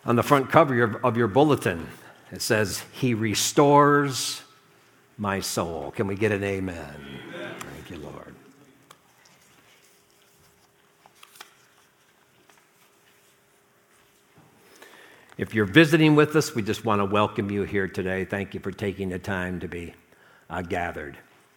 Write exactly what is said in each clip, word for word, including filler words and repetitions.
on the front cover of, of your bulletin. It says, He restores my soul. Can we get an amen? Amen. Thank you, Lord. If you're visiting with us, we just want to welcome you here today. Thank you for taking the time to be uh, gathered.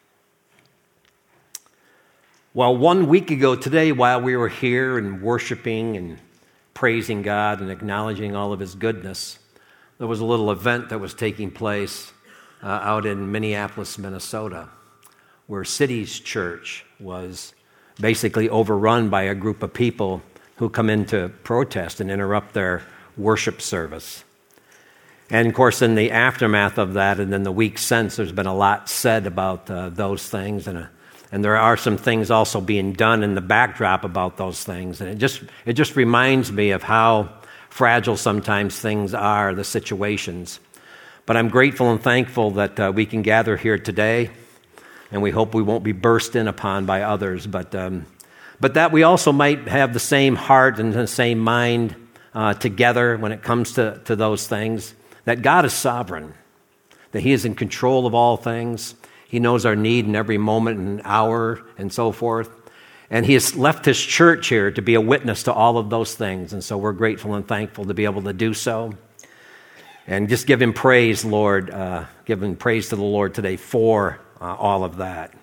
Well, one week ago today, while we were here and worshiping and praising God and acknowledging all of His goodness, there was a little event that was taking place uh, out in Minneapolis, Minnesota, where Cities Church was basically overrun by a group of people who come in to protest and interrupt their worship service. And of course, in the aftermath of that and then the week since, there's been a lot said about uh, those things, and a And there are some things also being done in the backdrop about those things. And it just it just reminds me of how fragile sometimes things are, the situations. But I'm grateful and thankful that uh, we can gather here today, and we hope we won't be burst in upon by others. But um, but that we also might have the same heart and the same mind uh, together when it comes to, to those things, that God is sovereign, that He is in control of all things. He knows our need in every moment and hour and so forth. And He has left His church here to be a witness to all of those things. And so we're grateful and thankful to be able to do so. And just give Him praise, Lord. Uh, give Him praise to the Lord today for uh, all of that.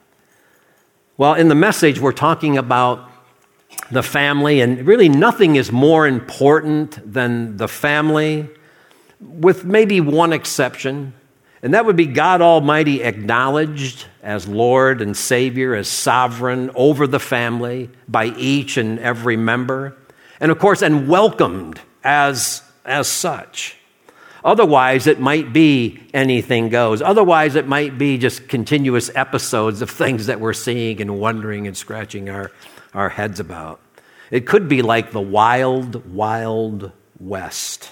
Well, in the message, we're talking about the family. And really nothing is more important than the family, with maybe one exception. And that would be God Almighty acknowledged as Lord and Savior, as sovereign over the family by each and every member. And of course, and welcomed as, as such. Otherwise, it might be anything goes. Otherwise, it might be just continuous episodes of things that we're seeing and wondering and scratching our, our heads about. It could be like the wild, wild west.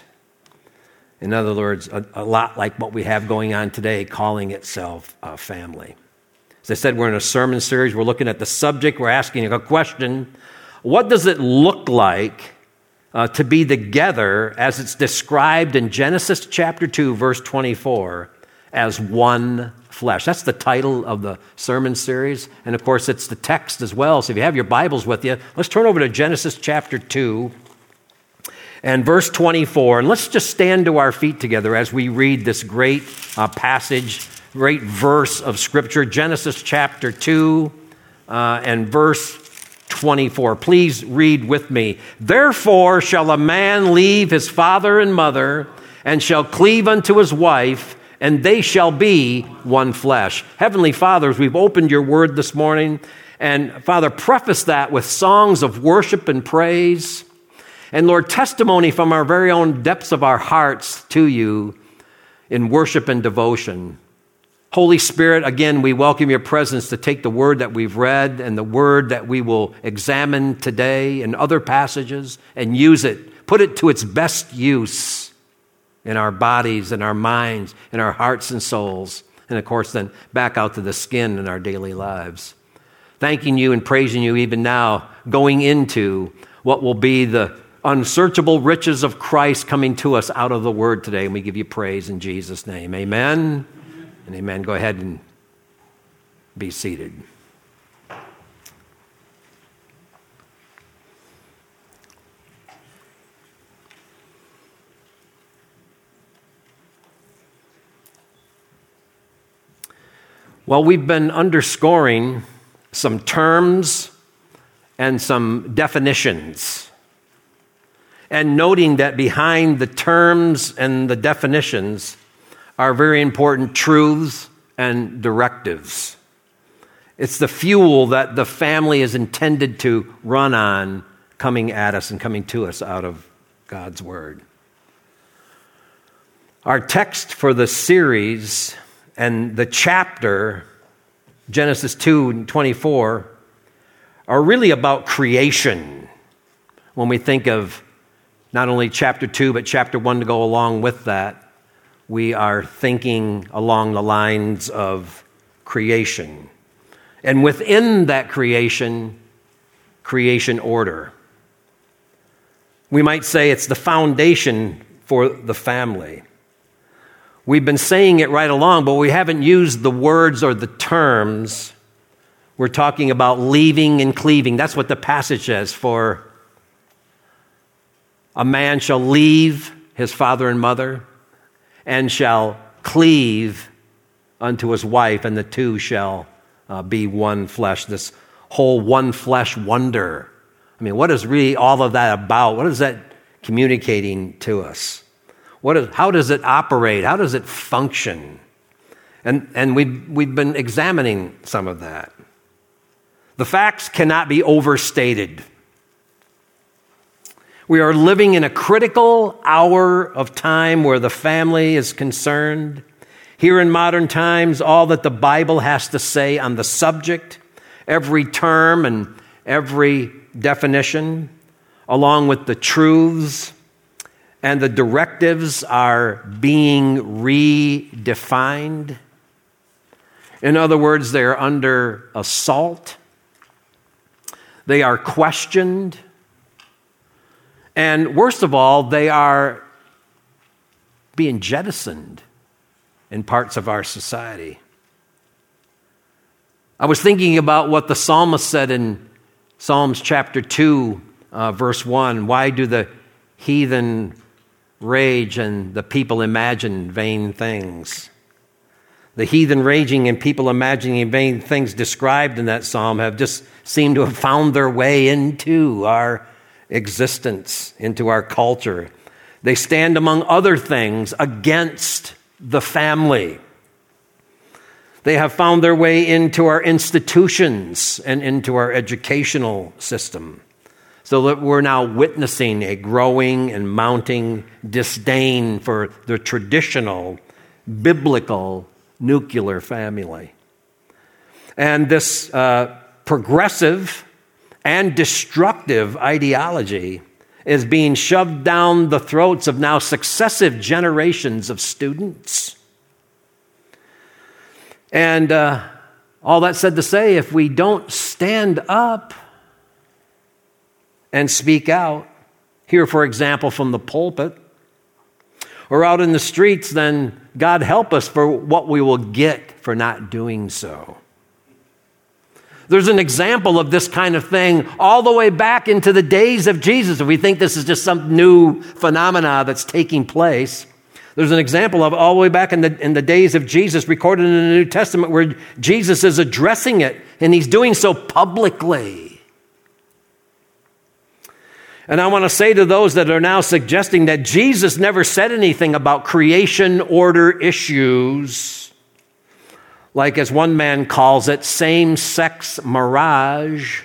In other words, a, a lot like what we have going on today, calling itself a family. As I said, we're in a sermon series. We're looking at the subject. We're asking a question. What does it look like uh, to be together as it's described in Genesis chapter two, verse twenty-four, as one flesh? That's the title of the sermon series. And of course, it's the text as well. So if you have your Bibles with you, let's turn over to Genesis chapter two. And verse twenty-four, and let's just stand to our feet together as we read this great uh, passage, great verse of Scripture, Genesis chapter two uh, and verse twenty-four. Please read with me. Therefore shall a man leave his father and mother, and shall cleave unto his wife, and they shall be one flesh. Heavenly Father, as we've opened your word this morning, and Father, preface that with songs of worship and praise. And Lord, testimony from our very own depths of our hearts to you in worship and devotion. Holy Spirit, again, we welcome your presence to take the word that we've read and the word that we will examine today and other passages and use it, put it to its best use in our bodies and our minds, in our hearts and souls, and of course then back out to the skin in our daily lives. Thanking you and praising you even now, going into what will be the unsearchable riches of Christ coming to us out of the word today. And we give you praise in Jesus' name. Amen and amen. Go ahead and be seated. Well, we've been underscoring some terms and some definitions, and noting that behind the terms and the definitions are very important truths and directives. It's the fuel that the family is intended to run on, coming at us and coming to us out of God's Word. Our text for the series and the chapter, Genesis two and twenty-four, are really about creation. When we think of not only chapter two, but chapter one to go along with that, we are thinking along the lines of creation. And within that creation, creation order. We might say it's the foundation for the family. We've been saying it right along, but we haven't used the words or the terms. We're talking about leaving and cleaving. That's what the passage says. For a man shall leave his father and mother and shall cleave unto his wife, and the two shall uh, be one flesh. This whole one flesh wonder. I mean, what is really all of that about? What is that communicating to us? What is, how does it operate? How does it function? And, and we've, we've been examining some of that. The facts cannot be overstated. We are living in a critical hour of time where the family is concerned. Here in modern times, all that the Bible has to say on the subject, every term and every definition, along with the truths and the directives, are being redefined. In other words, they are under assault. They are questioned. And worst of all, they are being jettisoned in parts of our society. I was thinking about what the psalmist said in Psalms chapter two, uh, verse one. Why do the heathen rage and the people imagine vain things? The heathen raging and people imagining vain things described in that psalm have just seemed to have found their way into our existence, into our culture. They stand, among other things, against the family. They have found their way into our institutions and into our educational system, so that we're now witnessing a growing and mounting disdain for the traditional biblical nuclear family. And this uh, progressive and destructive ideology is being shoved down the throats of now successive generations of students. And uh, all that said to say, if we don't stand up and speak out, here, for example, from the pulpit, or out in the streets, then God help us for what we will get for not doing so. There's an example of this kind of thing all the way back into the days of Jesus. If we think this is just some new phenomena that's taking place, there's an example of all the way back in the, in the days of Jesus, recorded in the New Testament, where Jesus is addressing it, and he's doing so publicly. And I want to say to those that are now suggesting that Jesus never said anything about creation order issues, like, as one man calls it, same-sex marriage,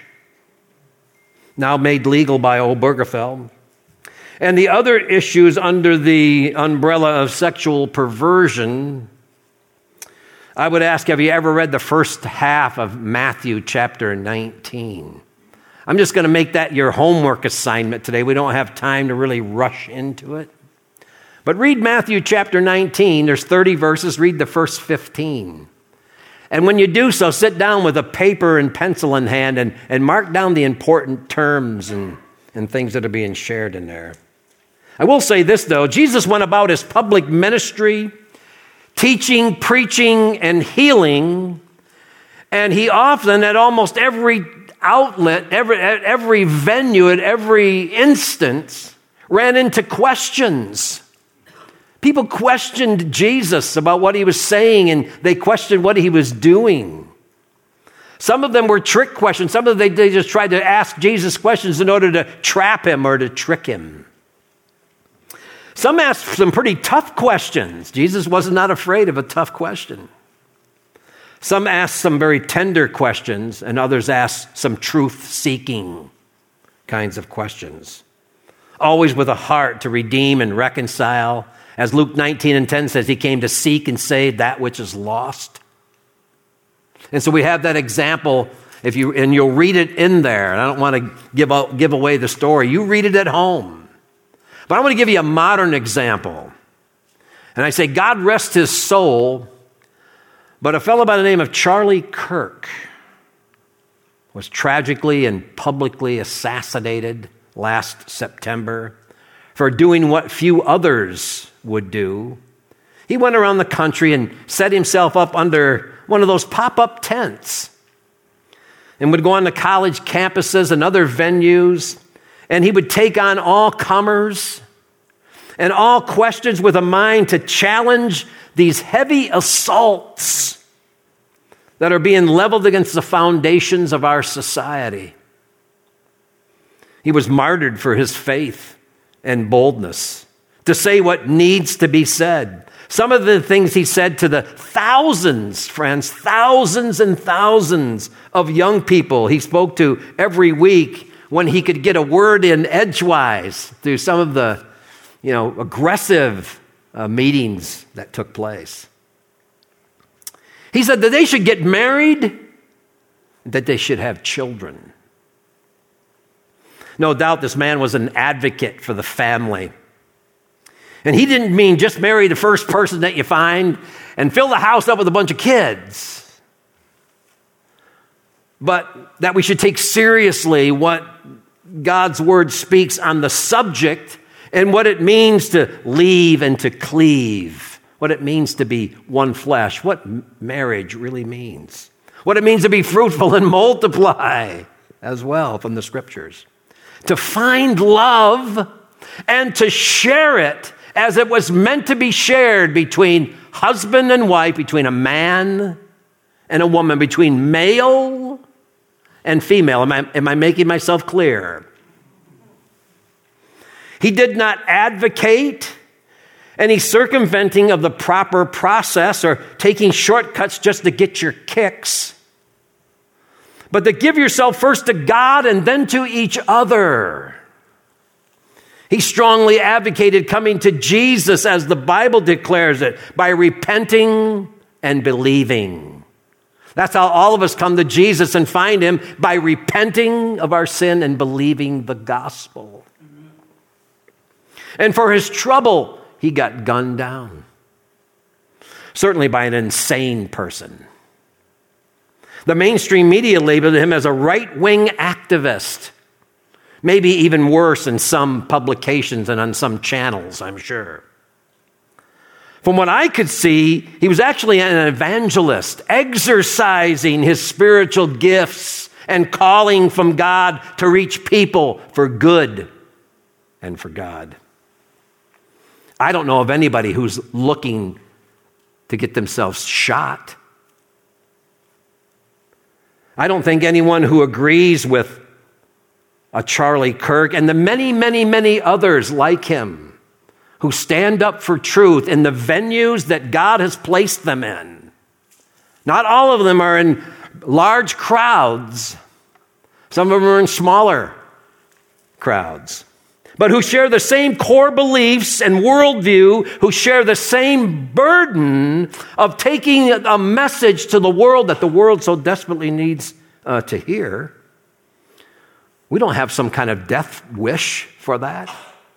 now made legal by Obergefell, and the other issues under the umbrella of sexual perversion. I would ask, have you ever read the first half of Matthew chapter nineteen? I'm just going to make that your homework assignment today. We don't have time to really rush into it. But read Matthew chapter nineteen. There's thirty verses. Read the first fifteen. And when you do so, sit down with a paper and pencil in hand and, and mark down the important terms and, and things that are being shared in there. I will say this, though. Jesus went about his public ministry, teaching, preaching, and healing. And he often, at almost every outlet, every, at every venue, at every instance, ran into questions. People questioned Jesus about what he was saying, and they questioned what he was doing. Some of them were trick questions. Some of them, they just tried to ask Jesus questions in order to trap him or to trick him. Some asked some pretty tough questions. Jesus was not afraid of a tough question. Some asked some very tender questions, and others asked some truth-seeking kinds of questions, always with a heart to redeem and reconcile. As Luke nineteen and ten says, he came to seek and save that which is lost. And so we have that example, if you and you'll read it in there. And I don't want to give out, give away the story. You read it at home. But I want to give you a modern example. And I say, God rest his soul, but a fellow by the name of Charlie Kirk was tragically and publicly assassinated last September. for doing what few others would do. He went around the country and set himself up under one of those pop-up tents and would go on to college campuses and other venues, and he would take on all comers and all questions with a mind to challenge these heavy assaults that are being leveled against the foundations of our society. He was martyred for his faith and boldness to say what needs to be said. Some of the things he said to the thousands, friends, thousands and thousands of young people he spoke to every week when he could get a word in edgewise through some of the, you know, aggressive uh, meetings that took place. He said that they should get married, that they should have children. No doubt this man was an advocate for the family. And he didn't mean just marry the first person that you find and fill the house up with a bunch of kids. But that we should take seriously what God's word speaks on the subject and what it means to leave and to cleave, what it means to be one flesh, what marriage really means, what it means to be fruitful and multiply as well from the scriptures, to find love and to share it as it was meant to be shared between husband and wife, between a man and a woman, between male and female. Am I, am I making myself clear? He did not advocate any circumventing of the proper process or taking shortcuts just to get your kicks, but to give yourself first to God and then to each other. He strongly advocated coming to Jesus as the Bible declares it, by repenting and believing. That's how all of us come to Jesus and find him, by repenting of our sin and believing the gospel. And for his trouble, he got gunned down. Certainly by an insane person. The mainstream media labeled him as a right-wing activist. Maybe even worse in some publications and on some channels, I'm sure. From what I could see, he was actually an evangelist, exercising his spiritual gifts and calling from God to reach people for good and for God. I don't know of anybody who's looking to get themselves shot. I don't think anyone who agrees with a Charlie Kirk and the many, many, many others like him who stand up for truth in the venues that God has placed them in. Not all of them are in large crowds. Some of them are in smaller crowds. But who share the same core beliefs and worldview, who share the same burden of taking a message to the world that the world so desperately needs uh, to hear. We don't have some kind of death wish for that.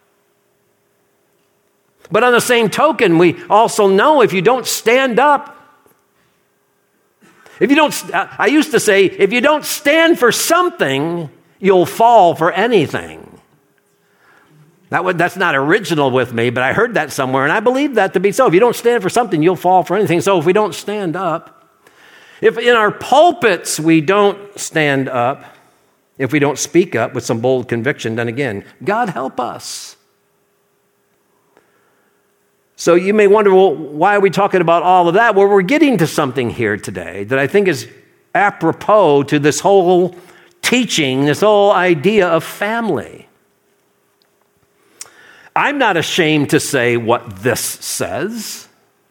But on the same token, we also know if you don't stand up, if you don't, I used to say, if you don't stand for something, you'll fall for anything. That would, that's not original with me, but I heard that somewhere, and I believe that to be so. If you don't stand for something, you'll fall for anything. So if we don't stand up, if in our pulpits we don't stand up, if we don't speak up with some bold conviction, then again, God help us. So you may wonder, well, why are we talking about all of that? Well, we're getting to something here today that I think is apropos to this whole teaching, this whole idea of family. I'm not ashamed to say what this says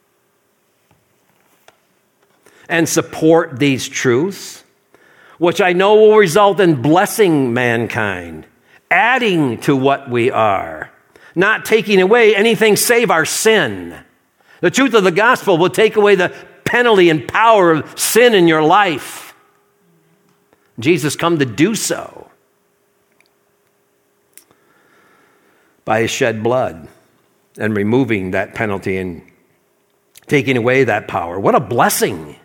and support these truths, which I know will result in blessing mankind, adding to what we are, not taking away anything save our sin. The truth of the gospel will take away the penalty and power of sin in your life. Jesus come to do so by his shed blood and removing that penalty and taking away that power. What a blessing.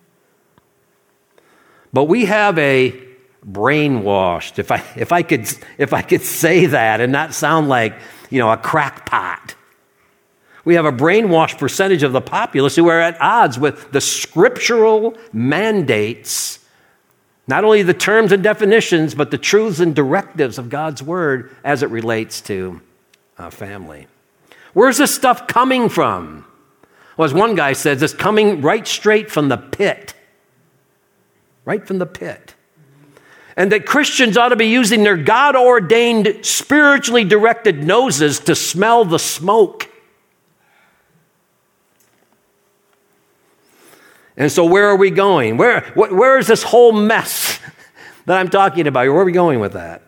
But we have a brainwashed, if I if I could if I could say that and not sound like you know, a crackpot. We have a brainwashed percentage of the populace who are at odds with the scriptural mandates, not only the terms and definitions, but the truths and directives of God's word as it relates to uh, family. Where's this stuff coming from? Well, as one guy says, it's coming right straight from the pit. Right from the pit. And that Christians ought to be using their God-ordained, spiritually directed noses to smell the smoke. And so where are we going? Where, where is this whole mess that I'm talking about? Where are we going with that?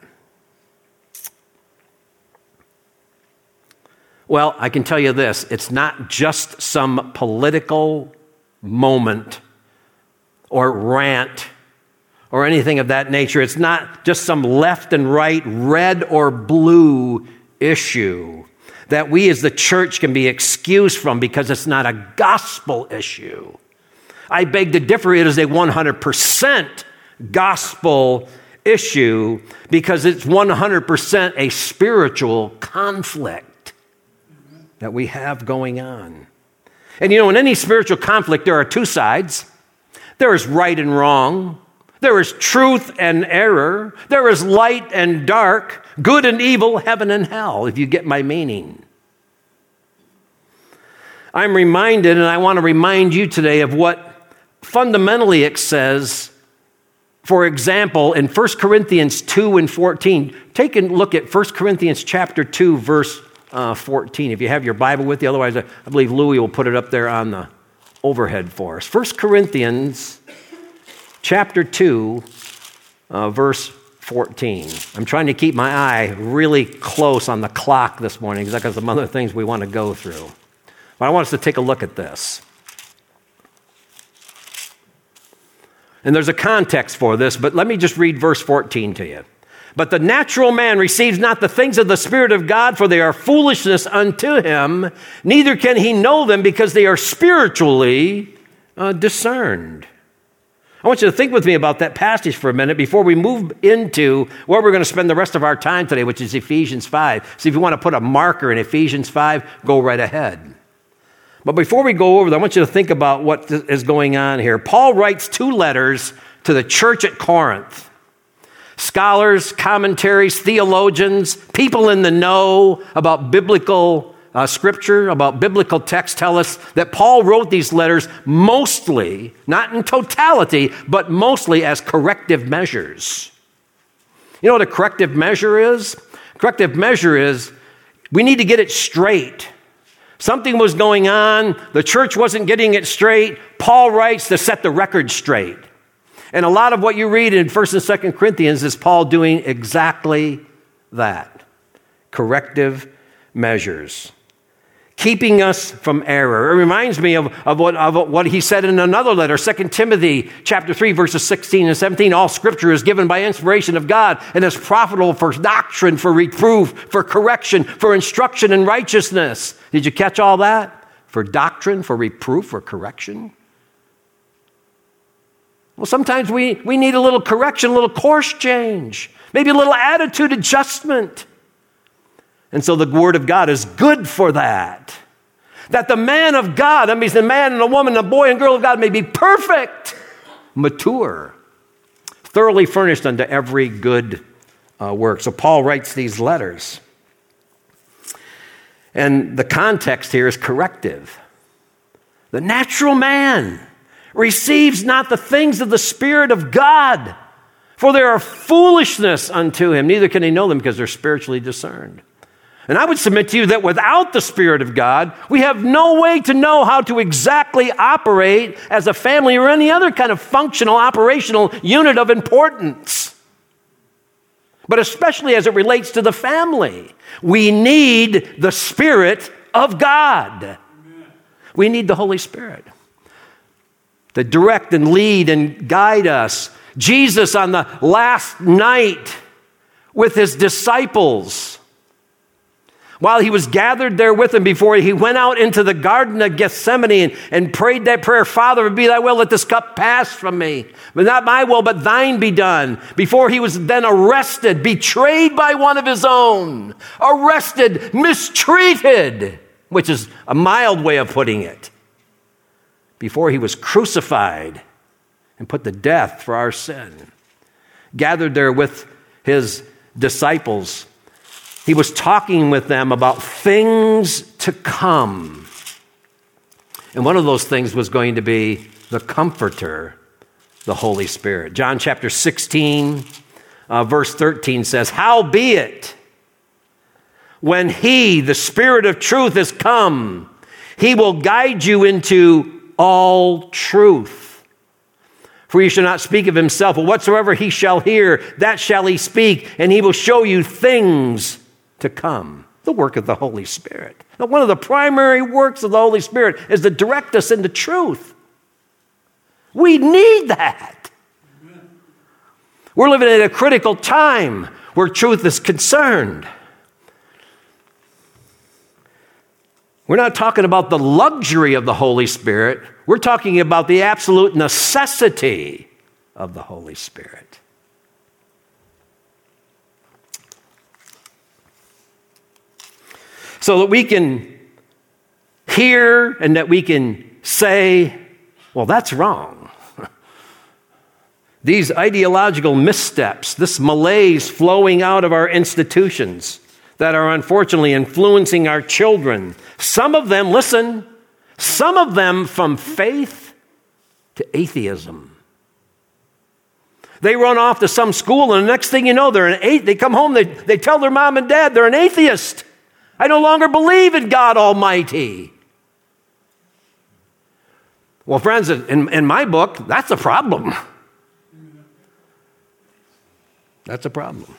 Well, I can tell you this. It's not just some political moment or rant or anything of that nature. It's not just some left and right, red or blue issue that we as the church can be excused from because it's not a gospel issue. I beg to differ. It is a one hundred percent gospel issue because it's one hundred percent a spiritual conflict that we have going on. And you know, in any spiritual conflict, there are two sides. There is right and wrong. There is truth and error. There is light and dark, good and evil, heaven and hell, if you get my meaning. I'm reminded, and I want to remind you today of what fundamentally it says, for example, in First Corinthians two and fourteen. Take a look at First Corinthians chapter two, verse uh, fourteen. If you have your Bible with you, otherwise I, I believe Louis will put it up there on the overhead for us. First Corinthians chapter two, uh, verse fourteen. I'm trying to keep my eye really close on the clock this morning because there's some other things we want to go through. But I want us to take a look at this. And there's a context for this, but let me just read verse fourteen to you. But the natural man receives not the things of the Spirit of God, for they are foolishness unto him, neither can he know them because they are spiritually uh, discerned. I want you to think with me about that passage for a minute before we move into where we're going to spend the rest of our time today, which is Ephesians five. So if you want to put a marker in Ephesians five, go right ahead. But before we go over that, I want you to think about what is going on here. Paul writes two letters to the church at Corinth. Scholars, commentaries, theologians, people in the know about biblical uh, scripture, about biblical text tell us that Paul wrote these letters mostly, not in totality, but mostly as corrective measures. You know what a corrective measure is? Corrective measure is we need to get it straight. Something was going on. The church wasn't getting it straight. Paul writes to set the record straight. And a lot of what you read in First and Second Corinthians is Paul doing exactly that. Corrective measures. Keeping us from error. It reminds me of, of, what, of what he said in another letter, Second Timothy chapter three, verses sixteen and seventeen. All scripture is given by inspiration of God and is profitable for doctrine, for reproof, for correction, for instruction in righteousness. Did you catch all that? For doctrine, for reproof, for correction. Well, sometimes we, we need a little correction, a little course change, maybe a little attitude adjustment. And so the word of God is good for that. That the man of God, that means the man and the woman, the boy and girl of God may be perfect, mature, thoroughly furnished unto every good uh, work. So Paul writes these letters. And the context here is corrective. The natural man receives not the things of the Spirit of God, for they are foolishness unto him. Neither can he know them because they're spiritually discerned. And I would submit to you that without the Spirit of God, we have no way to know how to exactly operate as a family or any other kind of functional, operational unit of importance. But especially as it relates to the family, we need the Spirit of God. Amen. We need the Holy Spirit to direct and lead and guide us. Jesus on the last night with his disciples while he was gathered there with them, before he went out into the Garden of Gethsemane and, and prayed that prayer, Father, be thy will, let this cup pass from me. But not my will, but thine be done. Before he was then arrested, betrayed by one of his own, arrested, mistreated, which is a mild way of putting it. Before he was crucified and put to death for our sin, gathered there with his disciples, he was talking with them about things to come. And one of those things was going to be the Comforter, the Holy Spirit. John chapter sixteen, uh, verse thirteen says, howbeit, when he, the Spirit of truth, is come, he will guide you into all truth. For he shall not speak of himself, but whatsoever he shall hear, that shall he speak, and he will show you things to come. The work of the Holy Spirit. Now, one of the primary works of the Holy Spirit is to direct us into truth. We need that. We're living at a critical time where truth is concerned. We're not talking about the luxury of the Holy Spirit. We're talking about the absolute necessity of the Holy Spirit. So that we can hear and that we can say, well, that's wrong. These ideological missteps, this malaise flowing out of our institutions that are unfortunately influencing our children. Some of them, listen, some of them from faith to atheism. They run off to some school, and the next thing you know, they're an atheist. They come home, they, they tell their mom and dad they're an atheist. I no longer believe in God Almighty. Well, friends, in, in my book, that's a problem. That's a problem.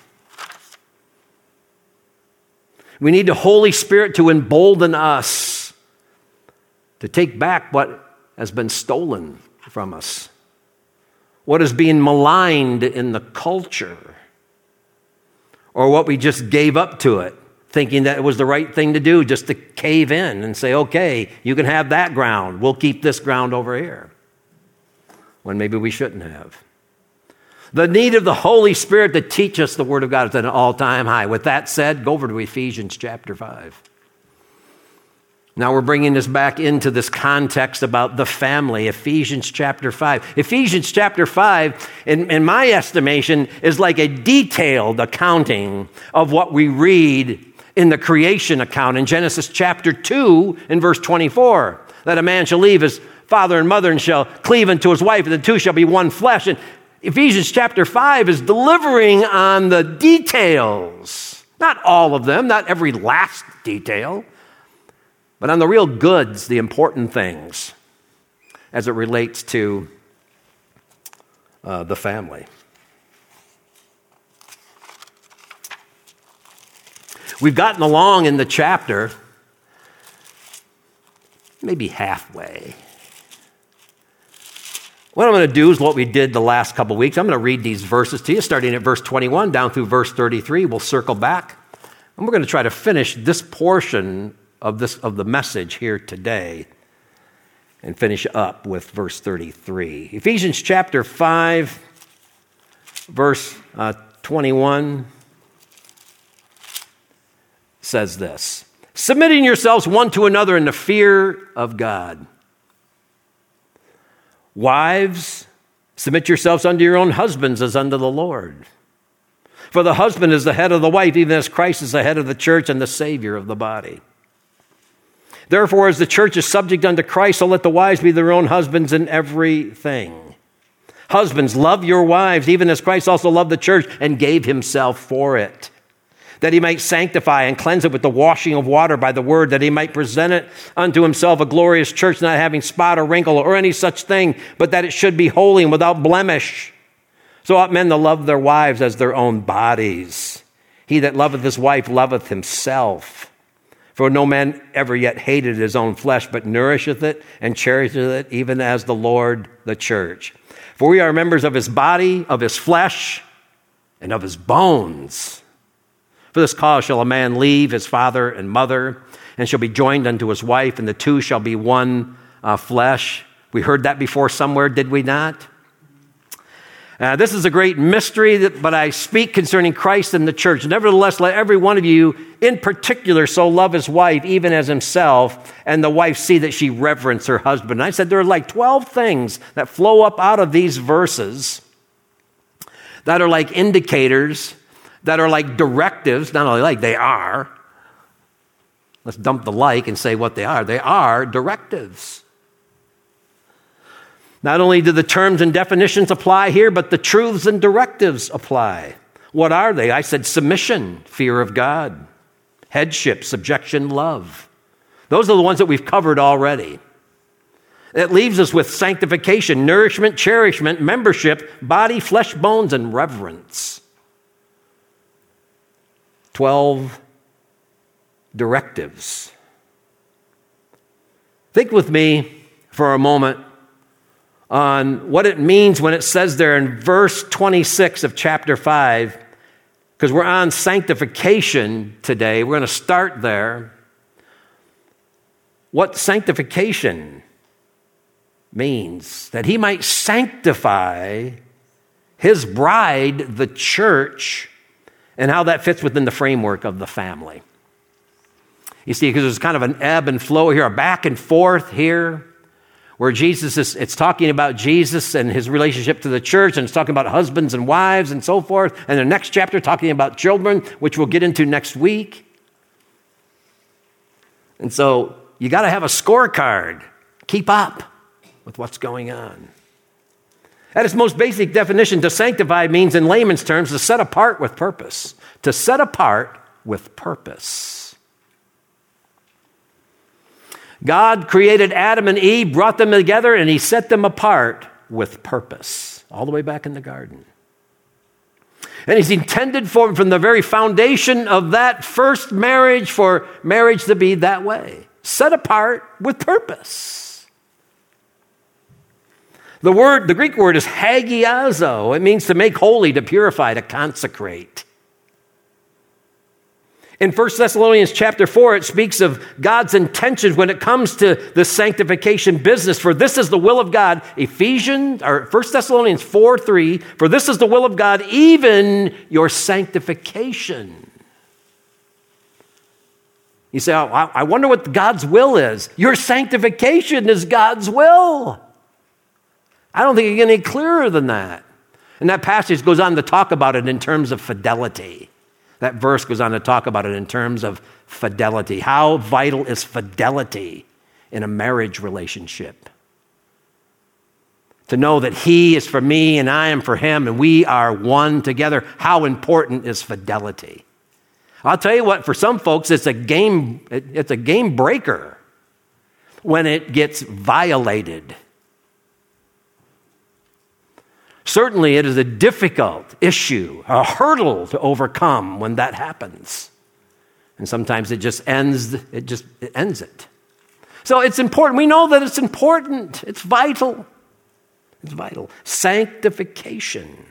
We need the Holy Spirit to embolden us to take back what has been stolen from us, what is being maligned in the culture, or what we just gave up to it, thinking that it was the right thing to do, just to cave in and say, okay, you can have that ground. We'll keep this ground over here, when maybe we shouldn't have. The need of the Holy Spirit to teach us the Word of God is at an all-time high. With that said, go over to Ephesians chapter five. Now we're bringing this back into this context about the family, Ephesians chapter five. Ephesians chapter five, in, in my estimation, is like a detailed accounting of what we read in the creation account in Genesis chapter two in verse twenty-four, that a man shall leave his father and mother and shall cleave unto his wife, and the two shall be one flesh. And Ephesians chapter five is delivering on the details, not all of them, not every last detail, but on the real goods, the important things as it relates to uh, the family. We've gotten along in the chapter, maybe halfway. What I'm going to do is what we did the last couple weeks. I'm going to read these verses to you, starting at verse twenty-one down through verse thirty-three. We'll circle back, and we're going to try to finish this portion of this of the message here today and finish up with verse thirty-three. Ephesians chapter five, verse uh, twenty-one says this: submitting yourselves one to another in the fear of God. Wives, submit yourselves unto your own husbands as unto the Lord. For the husband is the head of the wife, even as Christ is the head of the church and the Savior of the body. Therefore, as the church is subject unto Christ, so let the wives be their own husbands in everything. Husbands, love your wives, even as Christ also loved the church and gave himself for it, that he might sanctify and cleanse it with the washing of water by the word, that he might present it unto himself a glorious church, not having spot or wrinkle or any such thing, but that it should be holy and without blemish. So ought men to love their wives as their own bodies. He that loveth his wife loveth himself. For no man ever yet hated his own flesh, but nourisheth it and cherisheth it, even as the Lord the church. For we are members of his body, of his flesh, and of his bones. For this cause shall a man leave his father and mother, and shall be joined unto his wife, and the two shall be one uh, flesh. We heard that before somewhere, did we not? Uh, this is a great mystery, that, but I speak concerning Christ and the church. Nevertheless, let every one of you in particular so love his wife, even as himself, and the wife see that she reverence her husband. And I said there are like twelve things that flow up out of these verses that are like indicators, that are like directives, not only like, they are. Let's dump the like and say what they are. They are directives. Not only do the terms and definitions apply here, but the truths and directives apply. What are they? I said submission, fear of God, headship, subjection, love. Those are the ones that we've covered already. It leaves us with sanctification, nourishment, cherishment, membership, body, flesh, bones, and reverence. Twelve directives. Think with me for a moment on what it means when it says there in verse twenty-six of chapter five, because we're on sanctification today. We're going to start there. What sanctification means, that he might sanctify his bride, the church, and how that fits within the framework of the family. You see, because there's kind of an ebb and flow here, a back and forth here, where Jesus is, it's talking about Jesus and his relationship to the church, and it's talking about husbands and wives and so forth. And the next chapter talking about children, which we'll get into next week. And so you got to have a scorecard. Keep up with what's going on. At its most basic definition, to sanctify means, in layman's terms, to set apart with purpose. To set apart with purpose. God created Adam and Eve, brought them together, and he set them apart with purpose, all the way back in the garden. And he's intended for, from the very foundation of that first marriage, for marriage to be that way, set apart with purpose. The word, the Greek word is hagiazo. It means to make holy, to purify, to consecrate. In First Thessalonians chapter four, it speaks of God's intentions when it comes to the sanctification business. For this is the will of God, Ephesians, or First Thessalonians four three, for this is the will of God, even your sanctification. You say, oh, I wonder what God's will is. Your sanctification is God's will. I don't think it can get any clearer than that. And that passage goes on to talk about it in terms of fidelity. That verse goes on to talk about it in terms of fidelity. How vital is fidelity in a marriage relationship? To know that he is for me and I am for him and we are one together. How important is fidelity? I'll tell you what, for some folks, it's a game, it's a game breaker when it gets violated. Certainly, it is a difficult issue, a hurdle to overcome when that happens. And sometimes it just ends, it just it ends it. So it's important. We know that it's important. It's vital. It's vital. Sanctification.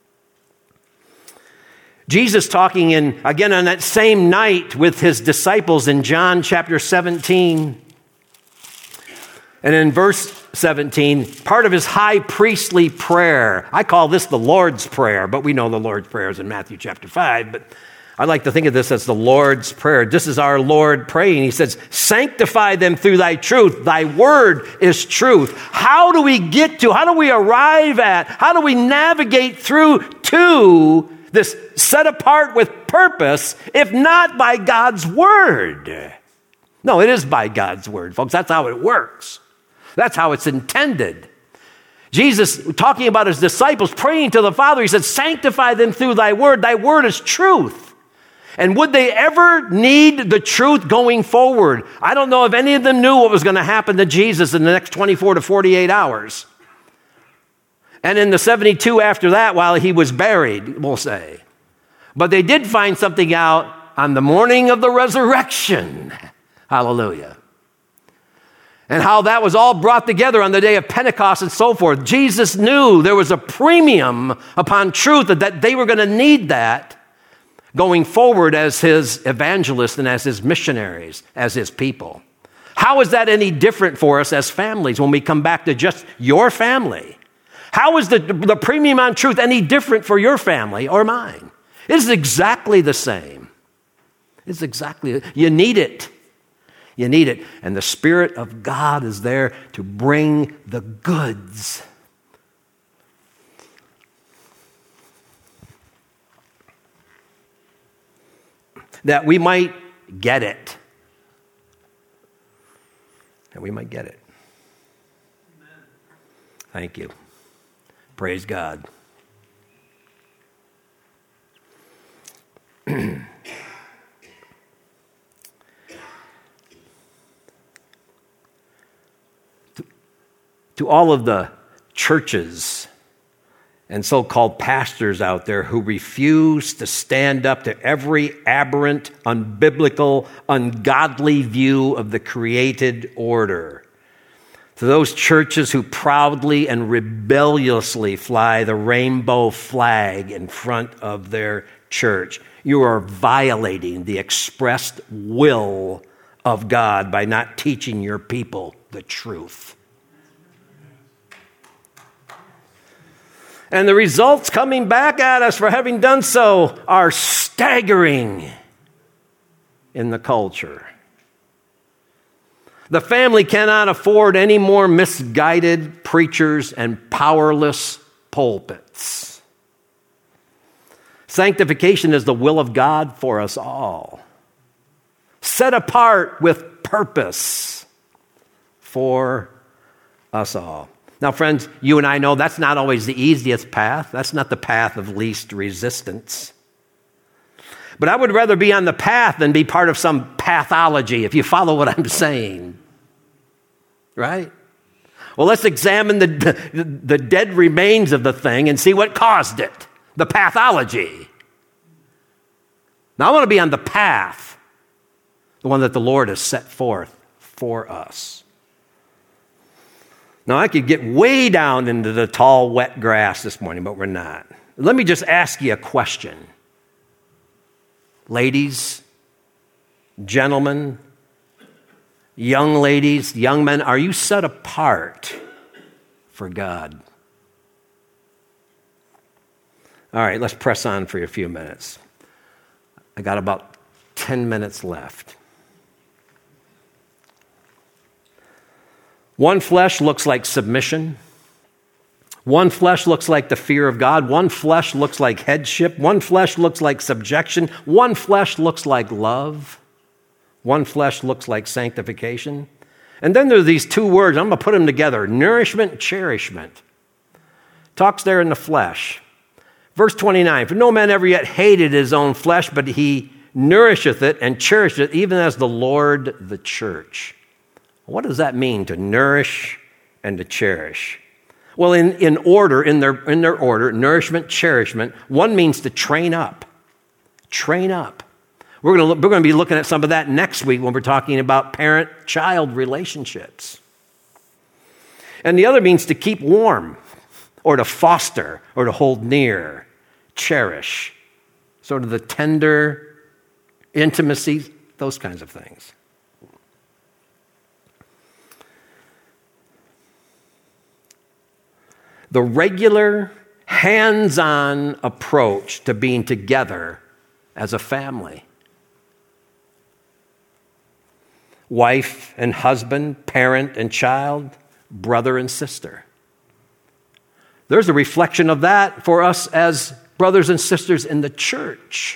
Jesus talking in, again, on that same night with his disciples in John chapter seventeen. And in verse seventeen, part of his high priestly prayer. I call this the Lord's Prayer, but we know the Lord's Prayer is in Matthew chapter five. But I like to think of this as the Lord's Prayer. This is our Lord praying. He says, sanctify them through thy truth. Thy word is truth. How do we get to, how do we arrive at, how do we navigate through to this set apart with purpose, if not by God's word? No, it is by God's word, folks. That's how it works. That's how it's intended. Jesus, talking about his disciples, praying to the Father, he said, sanctify them through thy word. Thy word is truth. And would they ever need the truth going forward? I don't know if any of them knew what was going to happen to Jesus in the next twenty-four to forty-eight hours. And in the seventy-two after that, while he was buried, we'll say. But they did find something out on the morning of the resurrection. Hallelujah. And how that was all brought together on the day of Pentecost and so forth. Jesus knew there was a premium upon truth, that they were going to need that. going forward as his evangelists and as his missionaries, as his people. How is that any different for us as families when we come back to just your family? How is the, the premium on truth any different for your family or mine? It is exactly the same. It's exactly, you need it. You need it. And the Spirit of God is there to bring the goods. That we might get it. That we might get it. Amen. Thank you. Praise God. to, to all of the churches and so-called pastors out there who refuse to stand up to every aberrant, unbiblical, ungodly view of the created order. To those churches who proudly and rebelliously fly the rainbow flag in front of their church, you are violating the expressed will of God by not teaching your people the truth. And the results coming back at us for having done so are staggering in the culture. The family cannot afford any more misguided preachers and powerless pulpits. Sanctification is the will of God for us all. Set apart with purpose for us all. Now, friends, you and I know that's not always the easiest path. That's not the path of least resistance. But I would rather be on the path than be part of some pathology, if you follow what I'm saying. Right? Well, let's examine the, the, the dead remains of the thing and see what caused it. The pathology. Now, I want to be on the path, the one that the Lord has set forth for us. Now, I could get way down into the tall, wet grass this morning, but we're not. Let me just ask you a question. Ladies, gentlemen, young ladies, young men, are you set apart for God? All right, let's press on for a few minutes. I got about ten minutes left. One flesh looks like submission. One flesh looks like the fear of God. One flesh looks like headship. One flesh looks like subjection. One flesh looks like love. One flesh looks like sanctification. And then there are these two words, I'm going to put them together, nourishment and cherishment. Talks there in the flesh. Verse twenty-nine, for no man ever yet hated his own flesh, but he nourisheth it and cherisheth it, even as the Lord the church. What does that mean, to nourish and to cherish? Well, in, in order, in their, in their order, nourishment, cherishment, one means to train up. Train up. We're going to we're going to be looking at some of that next week when we're talking about parent-child relationships. And the other means to keep warm, or to foster, or to hold near, cherish. Sort of the tender intimacy, those kinds of things. The regular, hands-on approach to being together as a family. Wife and husband, parent and child, brother and sister. There's a reflection of that for us as brothers and sisters in the church.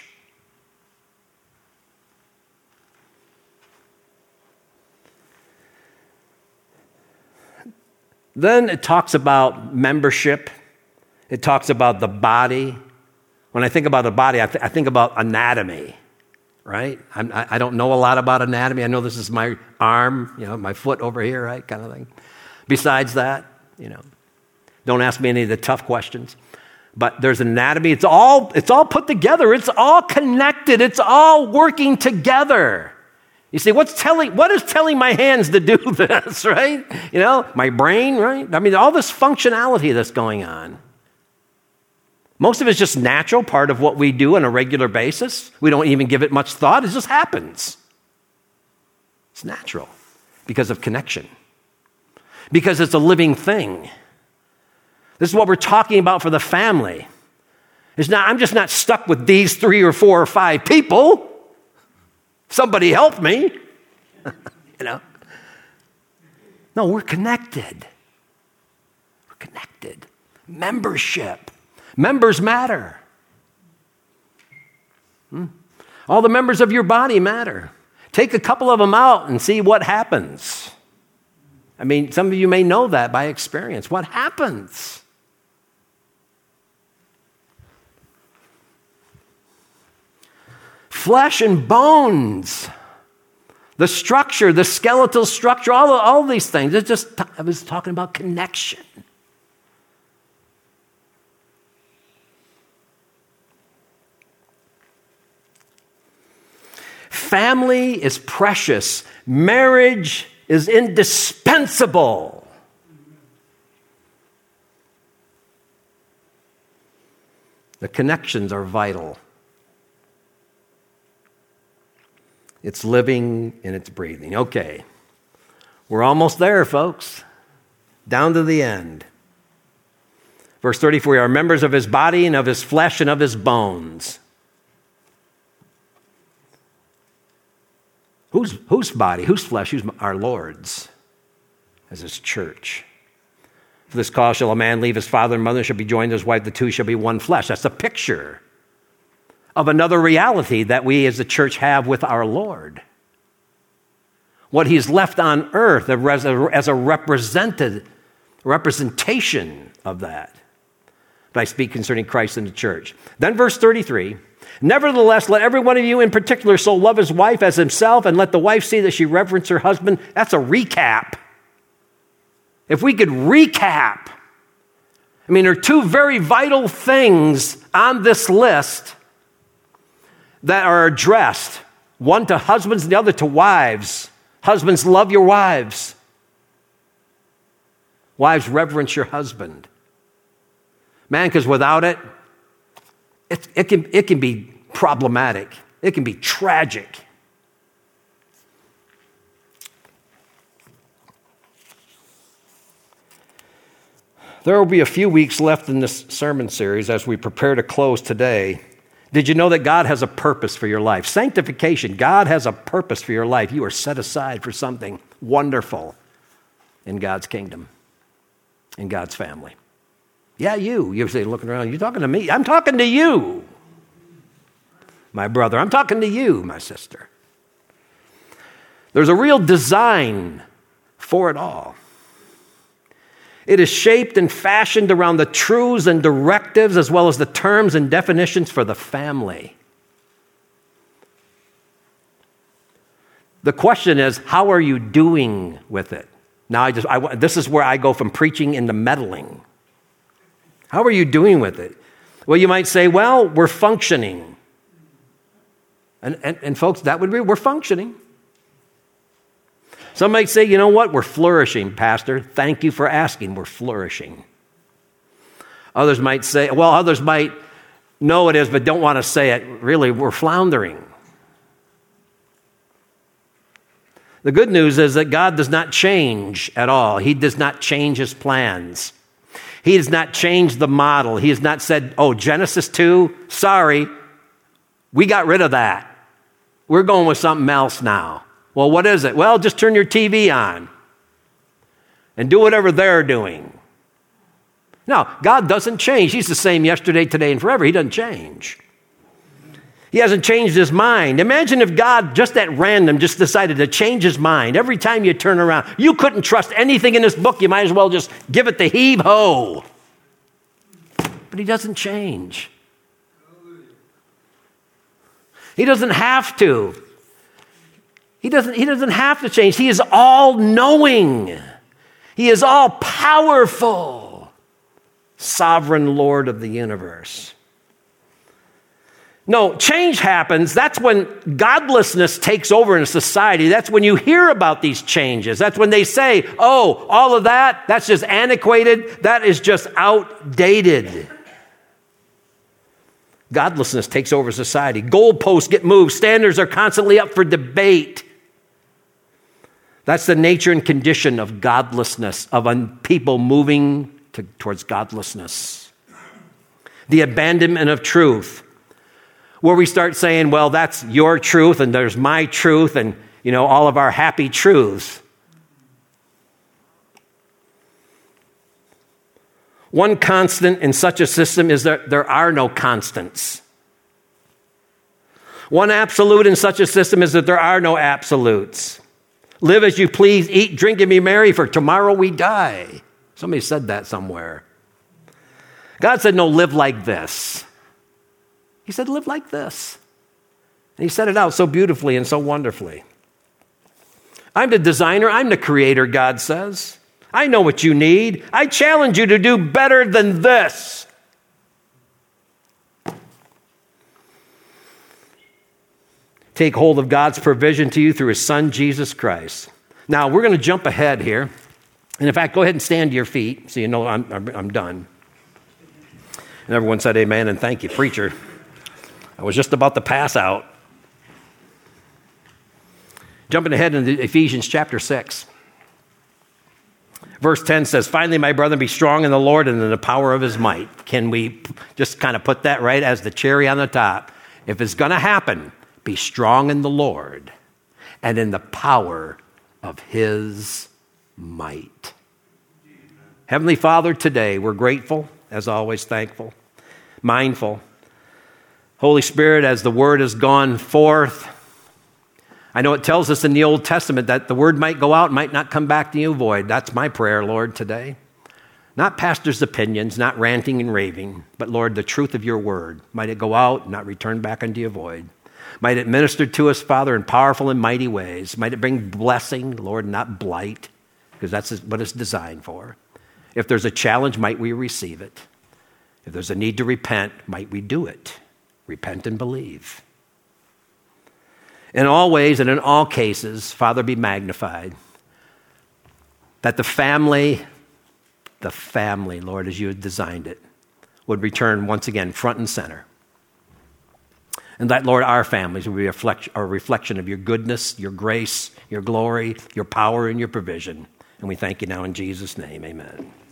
Then it talks about membership. It talks about the body. When I think about the body, I, th- I think about anatomy, right? I'm, I, I don't know a lot about anatomy. I know this is my arm, you know, my foot over here, right, kind of thing. Besides that, you know, don't ask me any of the tough questions. But there's anatomy. It's all, it's all put together. It's all connected. It's all working together. You see, what's telling, what is telling my hands to do this, right? You know, my brain, right? I mean, all this functionality that's going on. Most of it's just natural, part of what we do on a regular basis. We don't even give it much thought. It just happens. It's natural because of connection, because it's a living thing. This is what we're talking about for the family. It's not, I'm just not stuck with these three or four or five people. Somebody help me. You know? No, we're connected. We're connected. Membership. Members matter. Hmm? All the members of your body matter. Take a couple of them out and see what happens. I mean, some of you may know that by experience. What happens? Flesh and bones. The structure, the skeletal structure, all, all these things. It's just, I was talking about connection. Family is precious. Marriage is indispensable. The connections are vital. It's living and it's breathing. Okay. We're almost there, folks. Down to the end. Verse thirty-four, we are members of his body and of his flesh and of his bones. Whose, whose body, whose flesh, whose our Lord's, as his church. For this cause shall a man leave his father and mother, shall be joined to his wife, the two shall be one flesh. That's a picture of another reality that we as the church have with our Lord. What he's left on earth as a represented representation of that. But I speak concerning Christ and the church. Then verse thirty-three, nevertheless, let every one of you in particular so love his wife as himself, and let the wife see that she reverence her husband. That's a recap. If we could recap, I mean, there are two very vital things on this list that are addressed. One to husbands and the other to wives. Husbands, love your wives. Wives, reverence your husband. Man, because without it, it, it, can, it can be problematic. It can be tragic. There will be a few weeks left in this sermon series as we prepare to close today. Did you know that God has a purpose for your life? Sanctification, God has a purpose for your life. You are set aside for something wonderful in God's kingdom, in God's family. Yeah, you. You're saying, looking around, you're talking to me. I'm talking to you, my brother. I'm talking to you, my sister. There's a real design for it all. It is shaped and fashioned around the truths and directives as well as the terms and definitions for the family. The question is, how are you doing with it? Now, I just I, this is where I go from preaching into meddling. How are you doing with it? Well, you might say, well, we're functioning. And, and, and folks, that would be, we're functioning. Some might say, you know what? We're flourishing, Pastor. Thank you for asking. We're flourishing. Others might say, well, others might know it is, but don't want to say it. Really, we're floundering. The good news is that God does not change at all. He does not change his plans. He has not changed the model. He has not said, oh, Genesis two, sorry, we got rid of that. We're going with something else now. Well, what is it? Well, just turn your T V on and do whatever they're doing. No, God doesn't change. He's the same yesterday, today, and forever. He doesn't change. He hasn't changed his mind. Imagine if God, just at random, just decided to change his mind every time you turn around. You couldn't trust anything in this book. You might as well just give it the heave-ho. But he doesn't change. He doesn't have to. He doesn't, he doesn't have to change. He is all-knowing. He is all-powerful. Sovereign Lord of the universe. No, change happens. That's when godlessness takes over in a society. That's when you hear about these changes. That's when they say, oh, all of that, that's just antiquated. That is just outdated. Godlessness takes over society. Goalposts get moved. Standards are constantly up for debate. That's the nature and condition of godlessness, of un- people moving to, towards godlessness. The abandonment of truth, where we start saying, well, that's your truth and there's my truth and, you know, all of our happy truths. One constant in such a system is that there are no constants. One absolute in such a system is that there are no absolutes. Live as you please, eat, drink, and be merry, for tomorrow we die. Somebody said that somewhere. God said, no, live like this. He said, live like this. And he said it out so beautifully and so wonderfully. I'm the designer, I'm the creator, God says. I know what you need. I challenge you to do better than this. Take hold of God's provision to you through his son, Jesus Christ. Now, we're going to jump ahead here. And in fact, go ahead and stand to your feet so you know I'm, I'm, I'm done. And everyone said amen and thank you, preacher. I was just about to pass out. Jumping ahead into Ephesians chapter six. Verse ten says, finally, my brethren, be strong in the Lord and in the power of his might. Can we just kind of put that right as the cherry on the top? If it's going to happen, be strong in the Lord and in the power of his might. Heavenly Father, today we're grateful, as always thankful, mindful. Holy Spirit, as the word has gone forth, I know it tells us in the Old Testament that the word might go out, might not come back to you void. That's my prayer, Lord, today. Not pastors' opinions, not ranting and raving, but Lord, the truth of your word. Might it go out and not return back unto you void. Might it minister to us, Father, in powerful and mighty ways. Might it bring blessing, Lord, not blight, because that's what it's designed for. If there's a challenge, might we receive it. If there's a need to repent, might we do it. Repent and believe. In all ways and in all cases, Father, be magnified. That the family, the family, Lord, as you had designed it, would return once again front and center. And that, Lord, our families would be a reflection, a reflection of your goodness, your grace, your glory, your power, and your provision. And we thank you now in Jesus' name. Amen.